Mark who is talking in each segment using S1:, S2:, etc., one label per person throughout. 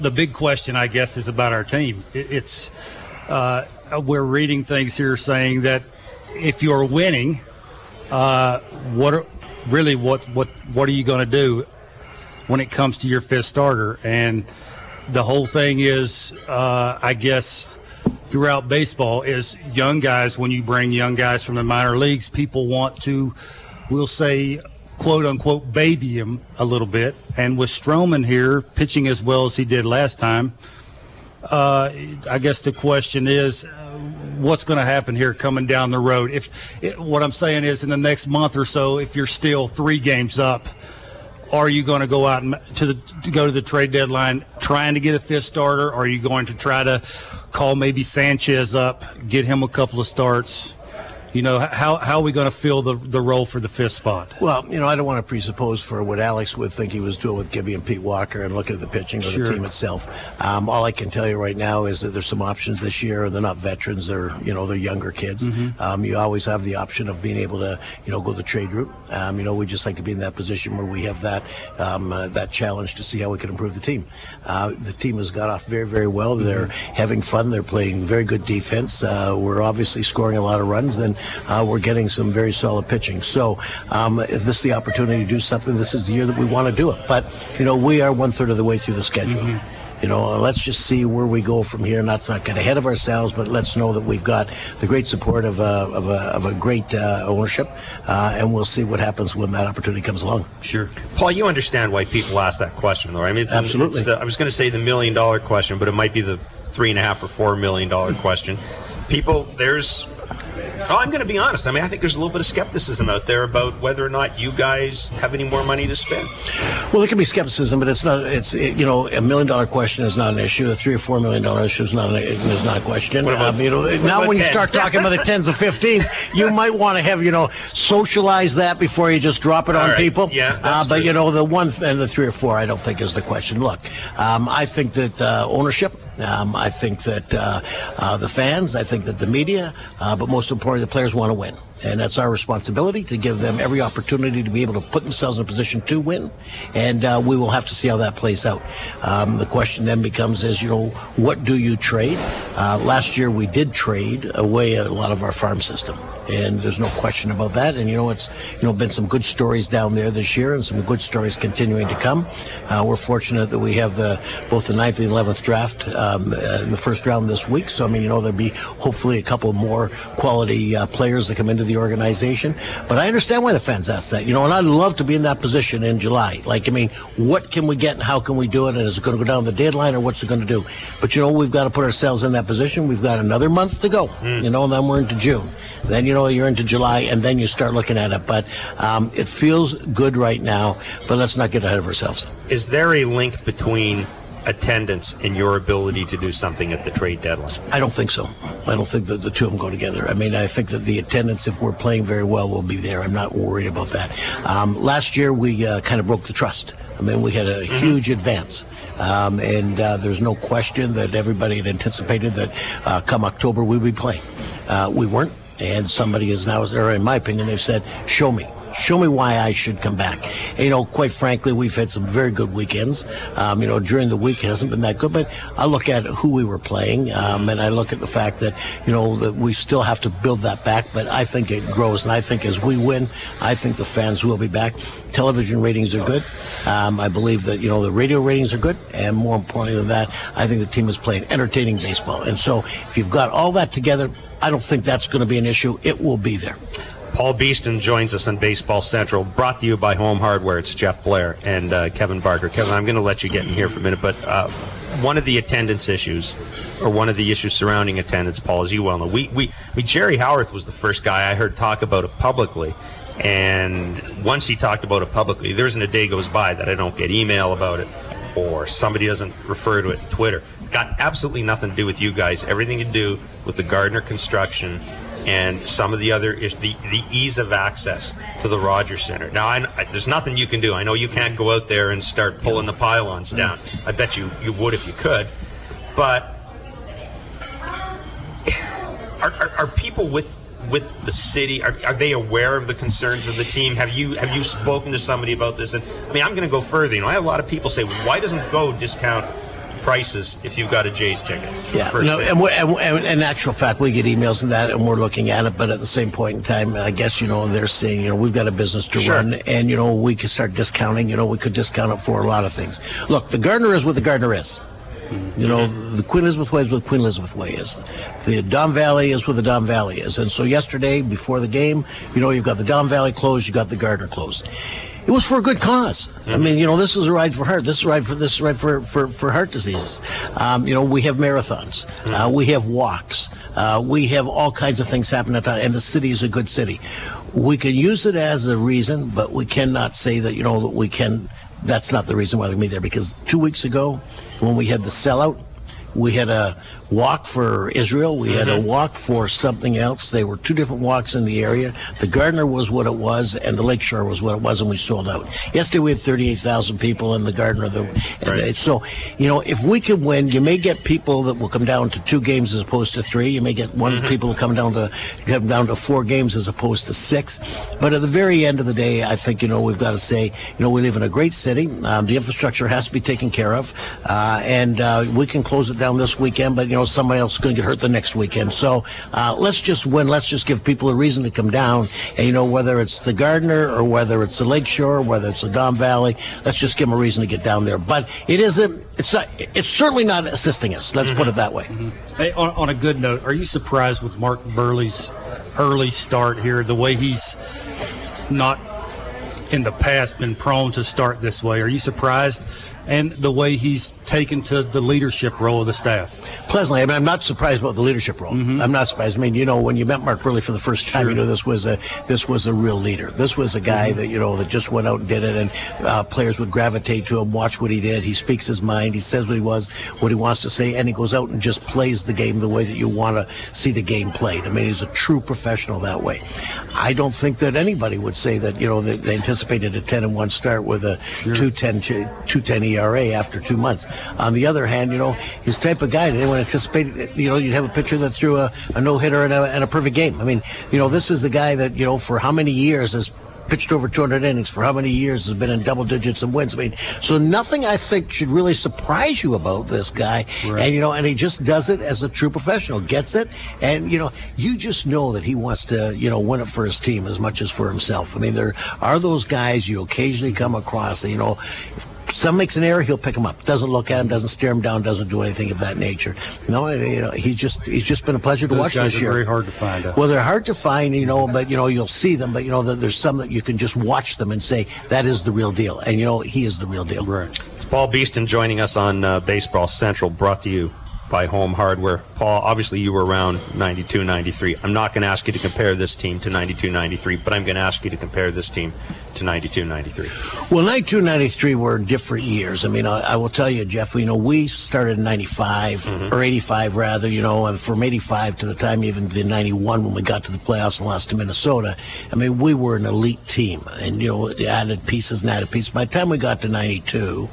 S1: The big question, I guess, is about our team. We're reading things here saying that if you're winning, what are you going to do when it comes to your fifth starter? And the whole thing is, I guess, throughout baseball is young guys. When you bring young guys from the minor leagues, people want to, we'll say, quote unquote, baby him a little bit. And with Stroman here pitching as well as he did last time, I guess the question is, what's going to happen here coming down the road? What I'm saying is, in the next month or so, if you're still 3 games up, are you going to go out and go to the trade deadline trying to get a fifth starter? Or are you going to try to call maybe Sanchez up, get him a couple of starts? How are we going to fill the role for the fifth spot?
S2: Well, I don't want to presuppose for what Alex would think he was doing with Gibby and Pete Walker and looking at the pitching of the team itself. All I can tell you right now is that there's some options this year. They're not veterans. They're younger kids. Mm-hmm. You always have the option of being able to, go the trade route. We just like to be in that position where we have that challenge to see how we can improve the team. The team has got off very, very well. Mm-hmm. They're having fun. They're playing very good defense. We're obviously scoring a lot of runs. Then we're getting some very solid pitching. So if this is the opportunity to do something, this is the year that we want to do it. But, we are 1/3 of the way through the schedule. Mm-hmm. Let's just see where we go from here. Let's not get ahead of ourselves, but let's know that we've got the great support of a great ownership, and we'll see what happens when that opportunity comes along.
S3: Sure. Paul, you understand why people ask that question, though, right? I mean,
S2: absolutely.
S3: I was going to say the $1 million question, but it might be the $3.5 or $4 million question. I'm going to be honest. I think there's a little bit of skepticism out there about whether or not you guys have any more money to spend.
S2: Well, there can be skepticism, but it's not. $1 million question is not an issue. A $3 or $4 million issue is not a question. Now, when you start talking about the 10s or 15s, you might want to have socialize that before you just drop it on people.
S3: Yeah,
S2: but the 1 and the 3 or 4, I don't think is the question. Look, I think that ownership. I think that the fans, I think that the media, but most importantly, the players want to win. And that's our responsibility to give them every opportunity to be able to put themselves in a position to win. And we will have to see how that plays out. The question then becomes what do you trade? Last year we did trade away a lot of our farm system. And there's no question about that. And it's been some good stories down there this year and some good stories continuing to come. We're fortunate that we have both the 9th and 11th draft in the first round this week. So there'll be hopefully a couple more quality players that come into the organization. But I understand why the fans ask that. And I'd love to be in that position in July. What can we get and how can we do it? And is it going to go down the deadline or what's it going to do? But we've got to put ourselves in that position. We've got another month to go. And then we're into June. Then you're into July, and then you start looking at it. But it feels good right now, but let's not get ahead of ourselves.
S3: Is there a link between attendance and your ability to do something at the trade deadline?
S2: I don't think so. I don't think that the two of them go together. I think that the attendance, if we're playing very well, will be there. I'm not worried about that. Last year, we kind of broke the trust. We had a huge advance. And there's no question that everybody had anticipated that come October we'd be playing. We weren't. And somebody is now, or in my opinion, they've said, show me why I should come back. And, quite frankly, we've had some very good weekends. During the week it hasn't been that good, but I look at who we were playing, and I look at the fact that, that we still have to build that back, but I think it grows. And I think as we win, I think the fans will be back. Television ratings are good. I believe that, the radio ratings are good. And more importantly than that, I think the team is playing entertaining baseball. And so if you've got all that together, I don't think that's going to be an issue. It will be there.
S3: Paul Beeston joins us on Baseball Central, brought to you by Home Hardware. It's Jeff Blair and Kevin Barker. Kevin, I'm going to let you get in here for a minute, but one of the attendance issues, or one of the issues surrounding attendance, Paul, as you well know, Jerry Howarth was the first guy I heard talk about it publicly. And once he talked about it publicly, there isn't a day goes by that I don't get email about it or somebody doesn't refer to it on Twitter. It's got absolutely nothing to do with you guys. Everything to do with the Gardner construction and some of the other the ease of access to the Rogers Center. Now, there's nothing you can do. I know you can't go out there and start pulling the pylons down. I bet you would if you could. But are people with the city, are they aware of the concerns of the team? Have you spoken to somebody about this? And I'm going to go further. I have a lot of people say, why doesn't Go discount prices if you've got a Jays tickets.
S2: Yeah, and in actual fact, we get emails and that, and we're looking at it. But at the same point in time, I guess they're saying we've got a business to run, and we could start discounting. We could discount it for a lot of things. Look, the Gardner is what the Gardner is. The Queen Elizabeth Way is what Queen Elizabeth Way is. The Don Valley is what the Don Valley is. And so yesterday, before the game, you've got the Don Valley closed, you got the Gardner closed. It was for a good cause. I mean, this is a ride for heart. This is a ride for heart diseases. We have marathons. We have walks. We have all kinds of things happening at that, and the city is a good city. We can use it as a reason, but we cannot say that that we can. That's not the reason why they're going to be there, because 2 weeks ago, when we had the sellout, we had a walk for Israel. We had a walk for something else. They were two different walks in the area. The Gardner was what it was, and the Lakeshore was what it was, and we sold out. Yesterday we had 38,000 people in the Gardner. So, if we can win, you may get people that will come down to 2 games as opposed to 3. You may get people who come down to 4 games as opposed to 6. But at the very end of the day, I think we've got to say we live in a great city. The infrastructure has to be taken care of, and we can close it down this weekend. But somebody else is going to get hurt the next weekend. So let's just win. Let's just give people a reason to come down. And, whether it's the Gardner or whether it's the Lakeshore, whether it's the Don Valley, let's just give them a reason to get down there. But it's certainly not assisting us. Let's put it that way.
S1: Hey, on a good note, are you surprised with Mark Buehrle's early start here, the way he's not in the past been prone to start this way? Are you surprised? And the way he's taken to the leadership role of the staff?
S2: Pleasantly. I mean, I'm not surprised about the leadership role. I'm not surprised. I mean, when you met Mark Buehrle for the first time, this was a real leader. This was a guy that, that just went out and did it, and players would gravitate to him, watch what he did. He speaks his mind. He says what he wants to say, and he goes out and just plays the game the way that you want to see the game played. I mean, he's a true professional that way. I don't think that anybody would say that, that they anticipated a 10-1 start with a 2.10 ERA after 2 months. On the other hand, he's the type of guy that anyone anticipated, you'd have a pitcher that threw a no-hitter and a perfect game. I mean, this is the guy that, for how many years has pitched over 200 innings, for how many years has been in double digits and wins. I mean, so nothing I think should really surprise you about this guy. Right. And, and he just does it as a true professional, gets it. And, you just know that he wants to, win it for his team as much as for himself. I mean, there are those guys you occasionally come across, if some makes an error, he'll pick him up. Doesn't look at him, doesn't stare him down, doesn't do anything of that nature. He's just been a pleasure to watch this year.
S1: Those guys are very hard to find.
S2: Well, they're hard to find, but you'll see them. But there's some that you can just watch them and say that is the real deal, and he is the real deal.
S3: Right. It's Paul Beeston joining us on Baseball Central, brought to you by Home Hardware. Paul, obviously you were around 92-93. I'm not going to ask you to compare this team to 92-93, but I'm going to ask you to compare this team to 92-93.
S2: Well, 92-93 were different years. I mean, I will tell you, Jeff, we started in 95, or 85 rather, and from 85 to the time even the 91 when we got to the playoffs and lost to Minnesota, I mean, we were an elite team, and, added pieces and added pieces. By the time we got to 92,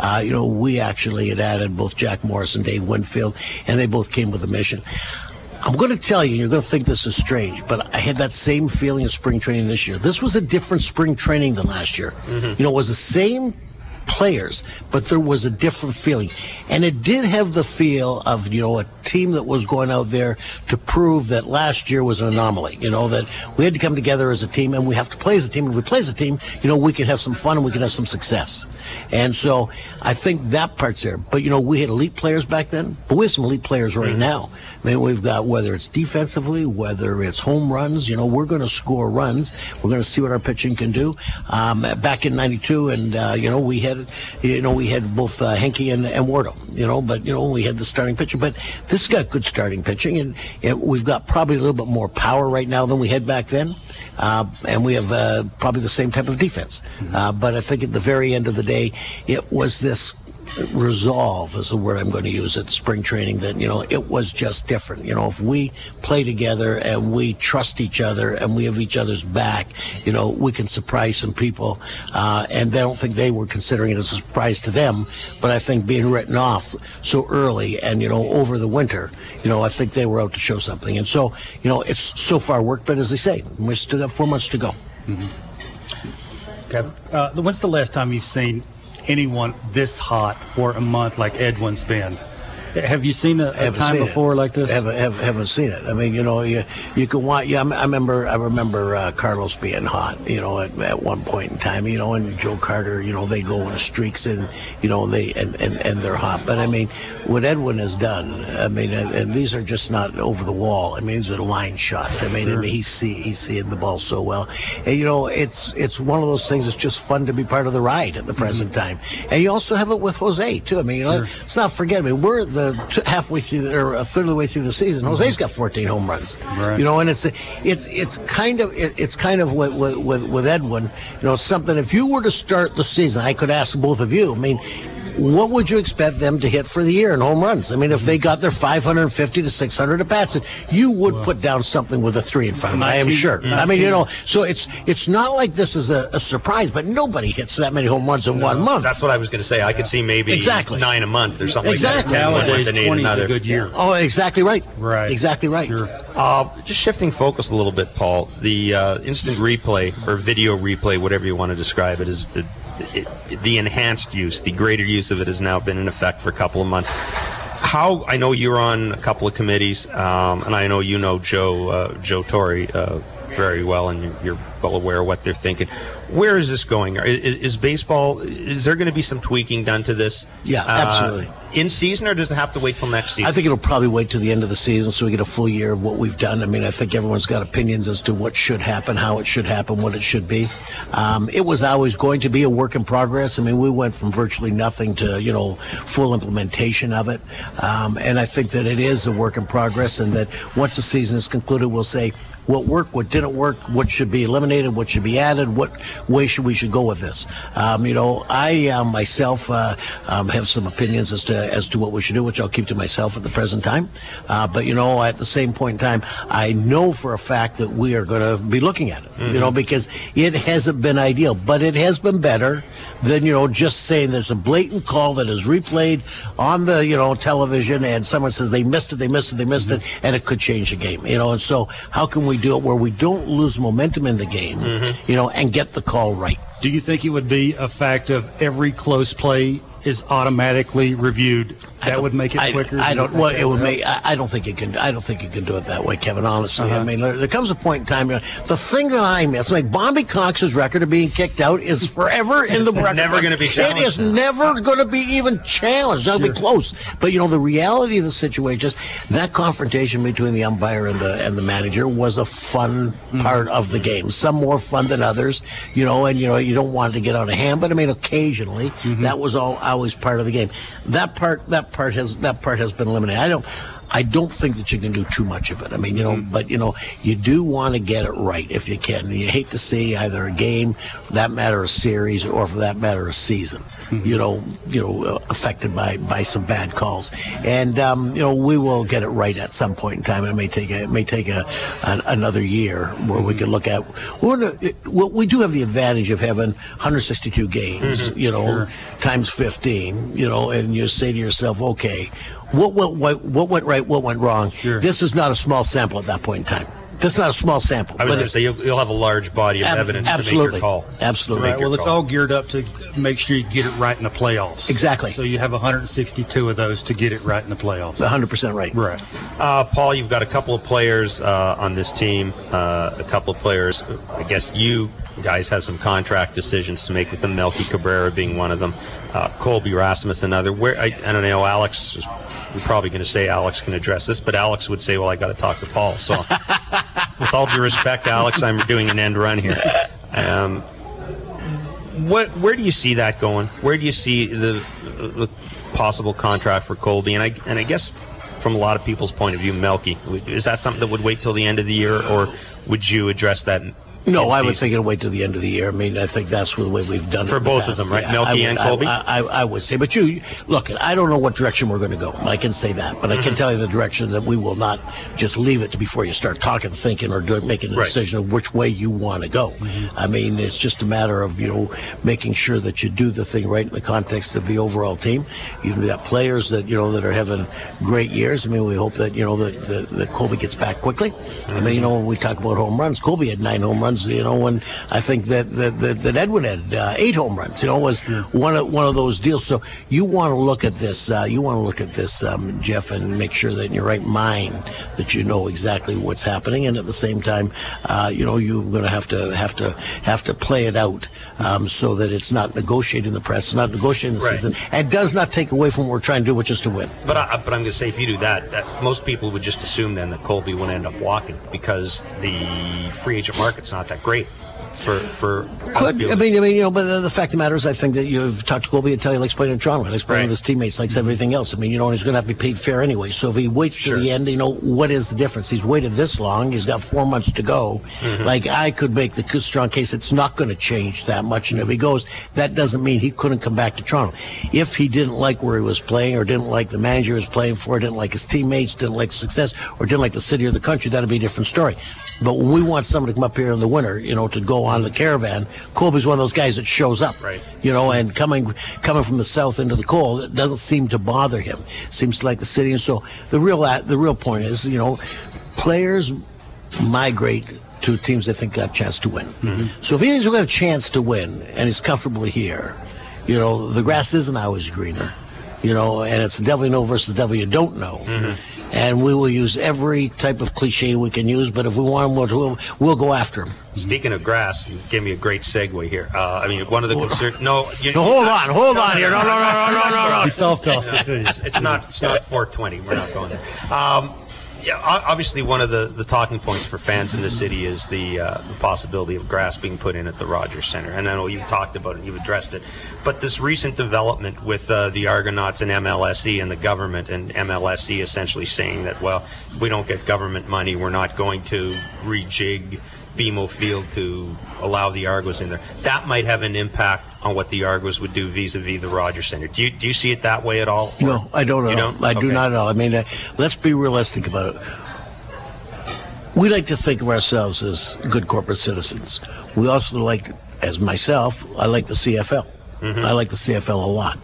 S2: we actually had added both Jack Morris and Dave Winfield, and they both came with a mission. I'm going to tell you, you're going to think this is strange, but I had that same feeling of spring training this year. This was a different spring training than last year. It was the same players, but there was a different feeling. And it did have the feel of, a team that was going out there to prove that last year was an anomaly, that we had to come together as a team, and we have to play as a team. And if we play as a team, we can have some fun and we can have some success. And so I think that part's there. But, we had elite players back then, but we have some elite players right now. I mean, we've got, whether it's defensively, whether it's home runs, we're going to score runs. We're going to see what our pitching can do. Back in 92, and, we had both Henke and Wardo, but, we had the starting pitcher. But this has got good starting pitching, and we've got probably a little bit more power right now than we had back then. And we have probably the same type of defense. But I think at the very end of the day, it was this resolve is the word I'm going to use at spring training, that, it was just different. If we play together and we trust each other and we have each other's back, we can surprise some people. And I don't think they were considering it as a surprise to them, but I think being written off so early and, over the winter, I think they were out to show something. And so, it's so far worked, but as they say, we still got 4 months to go.
S1: Kevin, when's the last time you've seen anyone this hot for a month like Edwin's been. Have you seen a time before like this?
S2: Haven't seen it. I mean, you can watch. Yeah, I remember Carlos being hot. At one point in time. And Joe Carter. They go in streaks, and they're hot. But I mean, what Edwin has done. I mean, and these are just not over the wall. I mean, these are line shots. I mean, he's seeing the ball so well. And it's one of those things that's just fun to be part of the ride at the present time. And you also have it with Jose too. I mean, let's not forget. I mean, we're halfway through or a third of the way through the season. Jose's got 14 home runs.
S1: Right.
S2: And it's kind of with Edwin. Something. If you were to start the season, I could ask both of you. I mean, what would you expect them to hit for the year in home runs? I mean, if they got their 550 to 600 at bats, you would put down something with a 3 in front of it, I am sure. I mean, so it's not like this is a surprise, but nobody hits that many home runs in 1 month.
S3: That's what I was going to say. I could see maybe 9 a month or something like that.
S1: Nowadays, 20 is a good year.
S2: Oh, exactly right.
S1: Right.
S2: Exactly right.
S1: Sure.
S3: Just shifting focus a little bit, Paul, the instant replay or video replay, whatever you want to describe it, is the enhanced use, the greater use of it has now been in effect for a couple of months. I know you're on a couple of committees, and I know Joe Torre very well, and you're well aware of what they're thinking. Where is this going? Is baseball, is there going to be some tweaking done to this?
S2: Yeah, absolutely.
S3: In season, or does it have to wait till next season?
S2: I think it'll probably wait till the end of the season so we get a full year of what we've done. I mean, I think everyone's got opinions as to what should happen, how it should happen, what it should be. It was always going to be a work in progress. I mean, we went from virtually nothing to, full implementation of it. And I think that it is a work in progress, and that once the season is concluded, we'll say what worked, what didn't work, what should be eliminated, what should be added, what way we should go with this. I myself have some opinions as to what we should do, which I'll keep to myself at the present time. But at the same point in time, I know for a fact that we are going to be looking at it. Because it hasn't been ideal, but it has been better than just saying there's a blatant call that is replayed on the television, and someone says they missed it, and it could change the game. And so how can we do it where we don't lose momentum in the game, and get the call right?
S1: Do you think it would be a fact of every close play is automatically reviewed? That would make it quicker.
S2: I don't. Well, it would make. I don't think it can. I don't think you can do it that way, Kevin. Honestly, I mean, there comes a point in time. The thing that I miss, like Bobby Cox's record of being kicked out, is forever in the record.
S3: Never going to be challenged.
S2: It is never going to be even challenged. Not be close. But the reality of the situation is that confrontation between the umpire and the manager was a fun part of the game. Some more fun than others. And you don't want it to get out of hand. But I mean, occasionally that was always part of the game. That part has been eliminated. I don't think that you can do too much of it. I mean, but you do want to get it right if you can. You hate to see either a game, for that matter a series, or for that matter a season, affected by some bad calls. And we will get it right at some point in time. It may take another year where we can look at. We do have the advantage of having 162 games, times 15, and you say to yourself, okay, what went right, what went wrong?
S1: Sure.
S2: This is not a small sample at that point in time. This is not a small sample.
S3: I was going to say you'll have a large body of evidence to make your call.
S2: Absolutely.
S1: Right. Well, it's all geared up to make sure you get it right in the playoffs.
S2: Exactly.
S1: So you have 162 of those to get it right in the playoffs.
S2: 100% right.
S1: Right.
S3: Paul, you've got a couple of players on this team. A couple of players. I guess you guys have some contract decisions to make with them. Melky Cabrera being one of them. Colby Rasmus another. I don't know. Alex. We're probably going to say Alex can address this, but Alex would say, well, I got to talk to Paul. So with all due respect, Alex, I'm doing an end run here. Where do you see that going? Where do you see the possible contract for Colby? And I guess from a lot of people's point of view, Melky, is that something that would wait till the end of the year, or would you address that?
S2: No, I would think it'll wait till the end of the year. I mean, I think that's the way we've done it.
S3: For both of them, right? Melky and Colby?
S2: I would say. But look, I don't know what direction we're going to go. I can say that. But I can tell you the direction that we will not just leave it to before you start talking, thinking, or making a decision of which way you want to go. I mean, it's just a matter of, making sure that you do the thing right in the context of the overall team. You've got players that, that are having great years. I mean, we hope that, that Colby gets back quickly. I mean, when we talk about home runs, Colby had 9 home runs runs. When I think that Edwin had 8 home runs. Was one of those deals. So you want to look at this. Jeff, and make sure that in your right mind that you know exactly what's happening, and at the same time, you're going to have to play it out so that it's not negotiating the press, not negotiating the season, and does not take away from what we're trying to do, which is to win.
S3: But I'm going to say, if you do that, most people would just assume then that Colby would end up walking because the free agent market's not that great. For
S2: but the fact of the matter is, I think that you've talked to Colby and tell you he likes playing in Toronto, he likes playing with his teammates, likes everything else. And he's going to have to be paid fair anyway. So if he waits to the end, what is the difference? He's waited this long. He's got 4 months to go. I could make the strong case it's not going to change that much. And if he goes, that doesn't mean he couldn't come back to Toronto. If he didn't like where he was playing, or didn't like the manager he was playing for, didn't like his teammates, didn't like the success, or didn't like the city or the country, that'd be a different story. But when we want someone to come up here in the winter, to go on the caravan, Colby's one of those guys that shows up, and coming from the south into the cold, it doesn't seem to bother him. Seems to like the city. And so the real point is, players migrate to teams they think got a chance to win. So if he's got a chance to win and he's comfortably here, the grass isn't always greener, and it's the devil you know versus the devil you don't know. And we will use every type of cliche we can use, but if we want him, we'll go after him.
S3: Speaking of grass, you gave me a great segue here. One of the concerns.
S2: Hold on here. No.
S1: He self-tossed it too.
S3: It's not 420. We're not going there. Obviously, one of the talking points for fans in the city is the possibility of grass being put in at the Rogers Centre. And I know you've talked about it, you've addressed it. But this recent development with the Argonauts and MLSE and the government, and MLSE essentially saying that, well, if we don't get government money, we're not going to rejig BMO Field to allow the Argos in there. That might have an impact on what the Argos would do vis-a-vis the Rogers Centre. Do you see it that way at all?
S2: No, I don't at all. I do not at all. Let's be realistic about it. We like to think of ourselves as good corporate citizens. We also like, as myself, I like the CFL. I like the CFL a lot.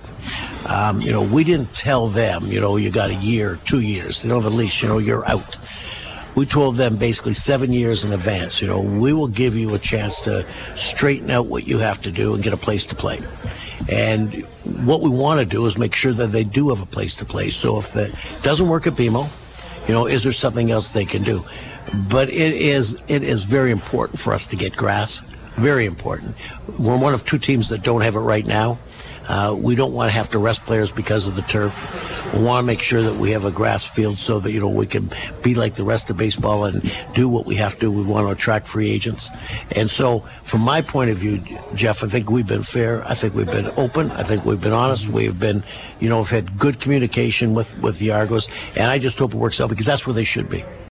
S2: We didn't tell them, you got a year, 2 years. They don't have a leash, you're out. We told them basically 7 years in advance, we will give you a chance to straighten out what you have to do and get a place to play. And what we want to do is make sure that they do have a place to play. So if that doesn't work at BMO, is there something else they can do? But it is very important for us to get grass. Very important. We're one of 2 teams that don't have it right now. We don't want to have to rest players because of the turf. We want to make sure that we have a grass field so that, we can be like the rest of baseball and do what we have to. We want to attract free agents. And so, from my point of view, Jeff, I think we've been fair. I think we've been open. I think we've been honest. We've been, we've had good communication with the Argos. And I just hope it works out because that's where they should be.